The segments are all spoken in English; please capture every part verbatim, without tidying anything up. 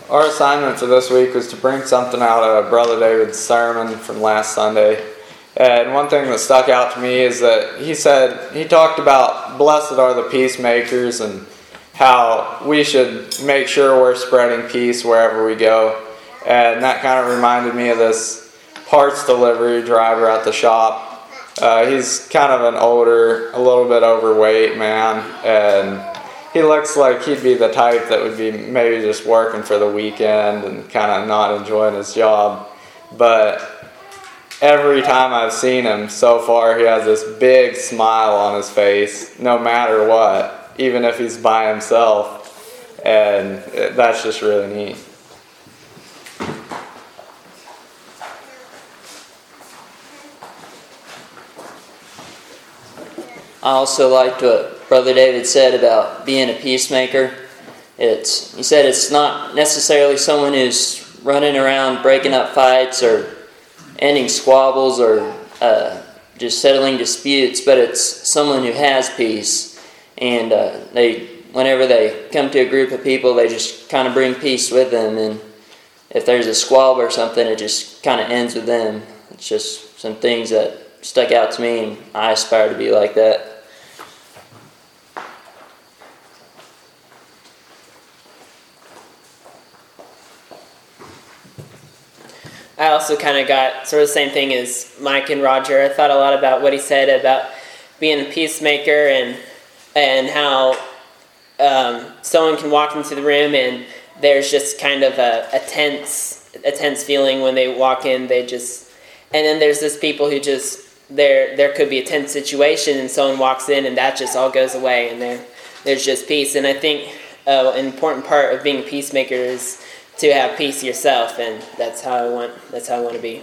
our assignment for this week was to bring something out of Brother David's sermon from last Sunday. And one thing that stuck out to me is that he said, he talked about blessed are the peacemakers and how we should make sure we're spreading peace wherever we go. And that kind of reminded me of this parts delivery driver at the shop. Uh, he's kind of an older, a little bit overweight man, and he looks like he'd be the type that would be maybe just working for the weekend and kind of not enjoying his job. But every time I've seen him so far, he has this big smile on his face, no matter what, even if he's by himself. And that's just really neat. I also liked what Brother David said about being a peacemaker. It's he said it's not necessarily someone who's running around breaking up fights or ending squabbles or uh, just settling disputes, but it's someone who has peace. And uh, they, whenever they come to a group of people, they just kind of bring peace with them. And if there's a squabble or something, it just kind of ends with them. It's just some things that stuck out to me, and I aspire to be like that. I also kind of got sort of the same thing as Mike and Roger. I thought a lot about what he said about being a peacemaker and and how um, someone can walk into the room and there's just kind of a, a tense a tense feeling when they walk in. They just and then there's this people who just there there could be a tense situation and someone walks in and that just all goes away and there there's just peace. And I think uh, an important part of being a peacemaker is to have peace yourself, and that's how I want. That's how I want to be.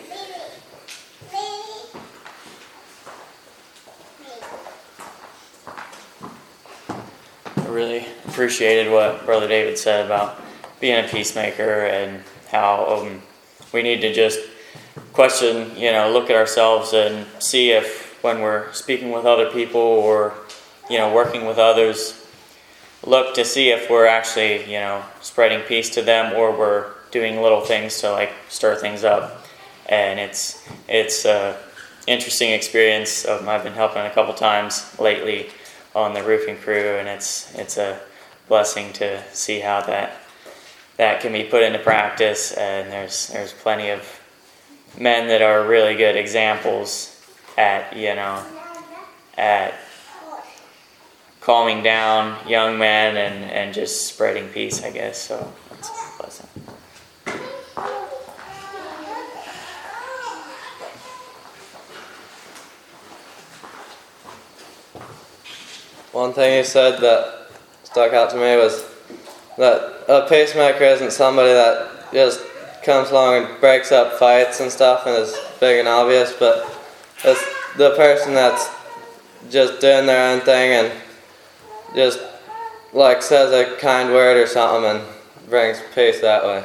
I really appreciated what Brother David said about being a peacemaker and how um, we need to just question, you know, look at ourselves and see if when we're speaking with other people or, you know, working with others, look to see if we're actually, you know, spreading peace to them or we're doing little things to like stir things up. And it's it's a interesting experience. Um, I've been helping a couple times lately on the roofing crew, and it's it's a blessing to see how that that can be put into practice. And there's there's plenty of men that are really good examples at you know at calming down young men and, and just spreading peace, I guess. So that's a blessing. One thing he said that stuck out to me was that a pacemaker isn't somebody that just comes along and breaks up fights and stuff and is big and obvious, but it's the person that's just doing their own thing and just like says a kind word or something and brings peace that way.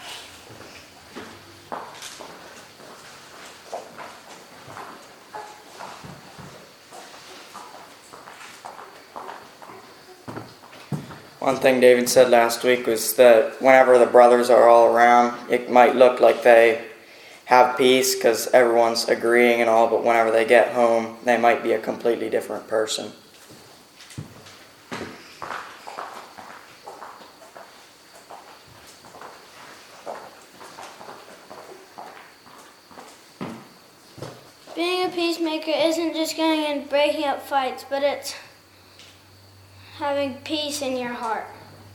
One thing David said last week was that whenever the brothers are all around, it might look like they have peace because everyone's agreeing and all, but whenever they get home, they might be a completely different person. Being a peacemaker isn't just going and breaking up fights, but it's having peace in your heart.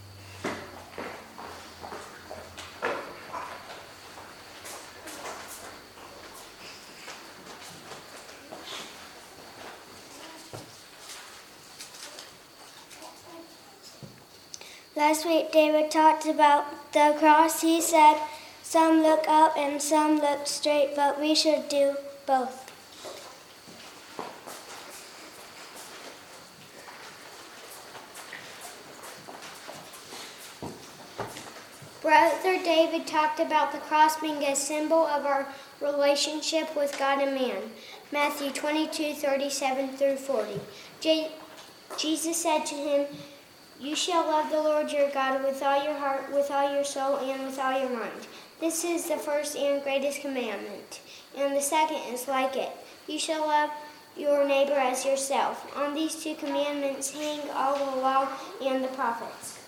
Last week, David talked about the cross. He said, some look up and some look straight, but we should do both. Brother David talked about the cross being a symbol of our relationship with God and man. Matthew twenty-two, thirty-seven through forty. Je- Jesus said to him, You shall love the Lord your God with all your heart, with all your soul, and with all your mind. This is the first and greatest commandment. And the second is like it. You shall love your neighbor as yourself. On these two commandments hang all the law and the prophets.